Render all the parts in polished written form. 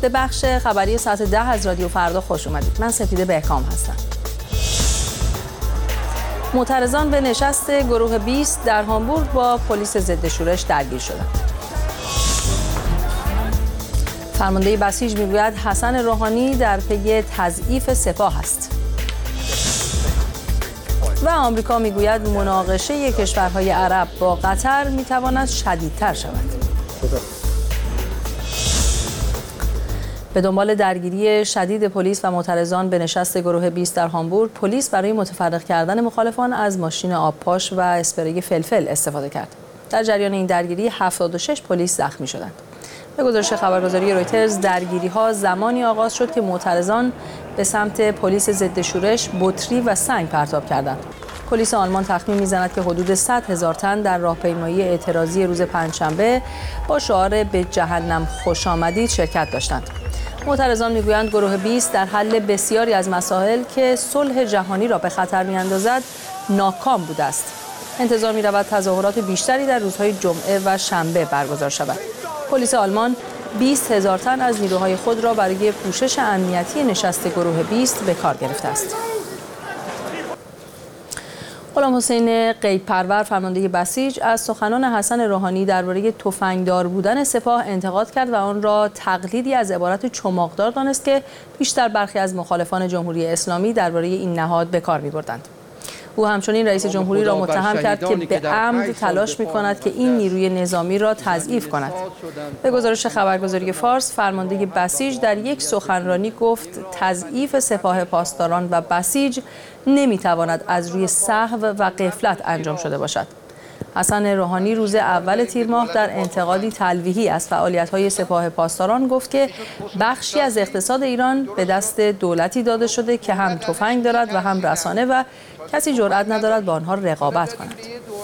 به بخش خبری ساعت 10 از رادیو فردا خوش اومدید. من سپیده بهکام هستم. معترضان به نشست گروه 20 در هامبورگ با پلیس ضد شورش درگیر شدند. فرمانده بسیج میگوید حسن روحانی در پی تضعیف سپاه است. و آمریکا میگوید مناقشه کشورهای عرب با قطر میتواند شدیدتر شود. به دنبال درگیری شدید پلیس و معترضان به نشست گروه 20 در هامبورگ، پلیس برای متفرق کردن مخالفان از ماشین آبپاش و اسپری فلفل استفاده کرد. در جریان این درگیری 76 پلیس زخمی شدند. به گزارش خبرگزاری رویترز، درگیری‌ها زمانی آغاز شد که معترضان به سمت پلیس ضد شورش بطری و سنگ پرتاب کردند. پلیس آلمان تخمین می‌زند که حدود 100,000 تن در راهپیمایی اعتراضی روز پنجشنبه با شعار به جهنم خوش آمدید شرکت داشتند. معترضان میگویند گروه 20 در حل بسیاری از مسائل که صلح جهانی را به خطر می‌اندازد ناکام بوده است. انتظار می‌رود تظاهرات بیشتری در روزهای جمعه و شنبه برگزار شود. پلیس آلمان 20,000 تن از نیروهای خود را برای پوشش امنیتی نشست گروه 20 به کار گرفته است. غلام حسین غیب‌پرور فرمانده بسیج از سخنان حسن روحانی درباره تفنگدار بودن سپاه انتقاد کرد و آن را تقلیدی از عبارت چماقدار دانست که بیشتر برخی از مخالفان جمهوری اسلامی درباره این نهاد به کار می‌بردند. او همچنین رئیس جمهوری را متهم کرد که به عمد تلاش می‌کند که این نیروی نظامی را تضعیف کند. به گزارش خبرگزاری فارس، فرمانده بسیج در یک سخنرانی گفت تضعیف سپاه پاسداران و بسیج نمی‌تواند از روی سهو و غفلت انجام شده باشد. حسن روحانی روز اول تیر ماه در انتقادی تلویحی از فعالیت‌های سپاه پاسداران گفت که بخشی از اقتصاد ایران به دست دولتی داده شده که هم تفنگ دارد و هم رسانه و کسی جرئت ندارد با آنها رقابت کند.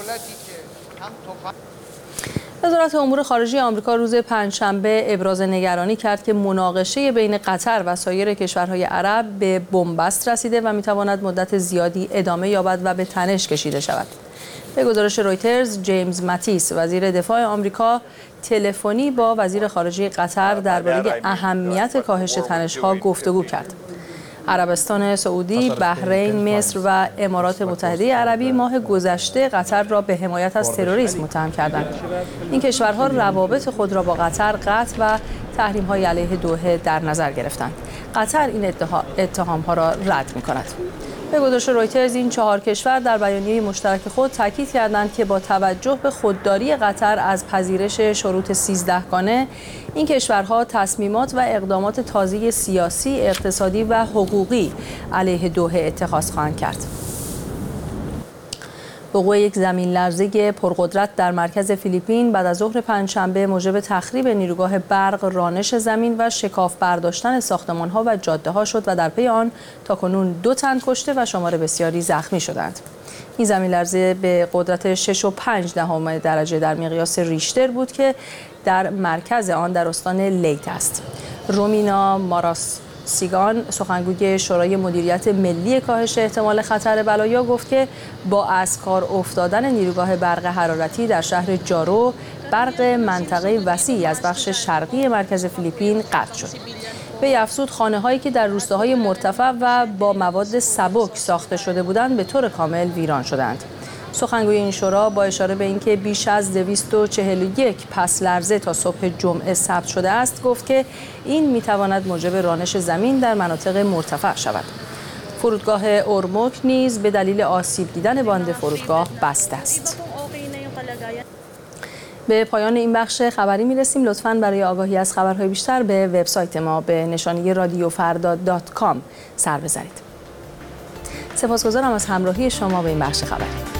وزارت امور خارجه آمریکا روز پنجشنبه ابراز نگرانی کرد که مناقشه بین قطر و سایر کشورهای عرب به بنبست رسیده و می‌تواند مدت زیادی ادامه یابد و به تنش کشیده شود. به گزارش رویترز، جیمز ماتیس وزیر دفاع آمریکا تلفنی با وزیر خارجه قطر درباره اهمیت کاهش تنش‌ها گفتگو کرد. عربستان سعودی، بحرین، مصر و امارات متحده عربی ماه گذشته قطر را به حمایت از تروریسم متهم کردند. این کشورها روابط خود را با قطر قطع و تحریم‌های علیه دوحه در نظر گرفتند. قطر این اتهام‌ها را رد می‌کند. به گزارش رویترز، این 4 کشور در بیانیه مشترک خود تاکید کردند که با توجه به خودداری قطر از پذیرش شروط 13 گانه، این کشورها تصمیمات و اقدامات تازه سیاسی، اقتصادی و حقوقی علیه دوحه اتخاذ خواهند کرد. وقوع یک زمین لرزه پرقدرت در مرکز فیلیپین بعد از ظهر پنجشنبه موجب تخریب نیروگاه برق، رانش زمین و شکاف برداشتن ساختمان‌ها و جاده‌ها شد و در پی آن تاکنون 2 تن کشته و شمار بسیاری زخمی شدند. این زمین لرزه به قدرت 6.5 درجه در مقیاس ریشتر بود که در مرکز آن در استان لیت است. رومینا ماراسیگان، سخنگوی شورای مدیریت ملی کاهش احتمال خطر بلایا، گفت که با از کار افتادن نیروگاه برق حرارتی در شهر جارو، برق منطقه وسیعی از بخش شرقی مرکز فیلیپین قطع شد. وی افزود خانه‌هایی که در روستاهای مرتفع و با مواد سبک ساخته شده بودند به طور کامل ویران شدند. سخنگوی این شورا با اشاره به اینکه بیش از 241 پس لرزه تا صبح جمعه ثبت شده است، گفت که این میتواند موجب رانش زمین در مناطق مرتفع شود. فرودگاه اورموک نیز به دلیل آسیب دیدن باند فرودگاه بسته است. به پایان این بخش خبری میرسیم. لطفاً برای آگاهی از خبرهای بیشتر به وبسایت ما به نشانی radiofarda.com سر بزنید. سپاسگزارم از همراهی شما به این بخش خبری.